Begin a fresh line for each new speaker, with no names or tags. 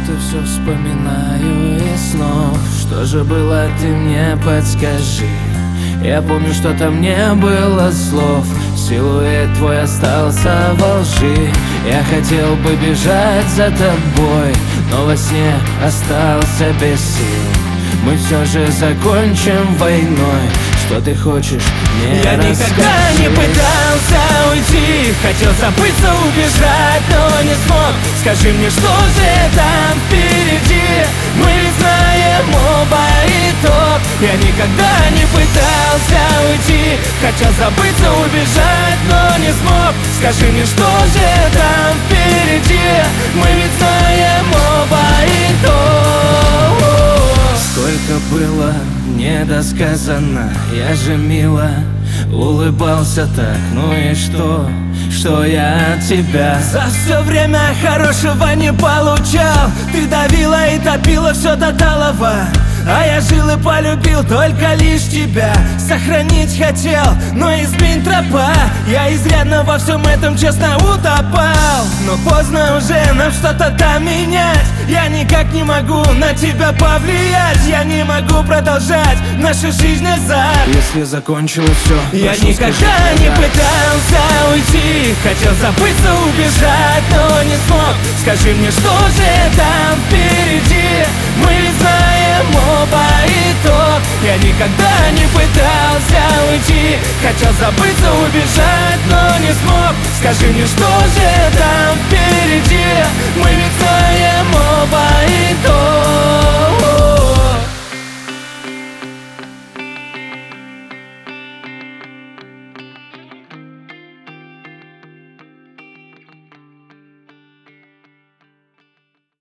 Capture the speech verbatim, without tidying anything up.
что-то все вспоминаю из снов. Что же было, ты мне подскажи. Я помню, что там не было слов. Силуэт твой остался во лжи. Я хотел бы бежать за тобой, но во сне остался без сил. Мы все же закончим войной. Что ты хочешь мне
Я
расскажи.
никогда не пытался уйти. Хотел забыться, убежать, но не смог. Скажи мне, что же там впереди? Мы ведь знаем оба итог. Я никогда не пытался уйти. Хотел забыться, убежать, но не смог. Скажи мне, что же там впереди? Мы ведь знаем оба итог.
Сколько было недосказано, я же мило улыбался так. Ну и что, что я от тебя
за все время хорошего не получал. Ты давила и топила все до талого, а я жил и полюбил только лишь тебя. Сохранить хотел, но измень тропа. Я изрядно во всем этом честно утопал. Но поздно уже нам что-то там менять. Я никак не могу на тебя повлиять. Я не могу продолжать нашу жизнь назад.
Если закончилось все,
я никогда не пытался уйти. Хотел забыться, убежать, но не смог. Скажи мне, что же там впереди? Мы ведь знаем оба итог. Я никогда не пытался уйти. Хотел забыться, убежать, но не смог. Скажи мне, что же там впереди? Мы ведь знаем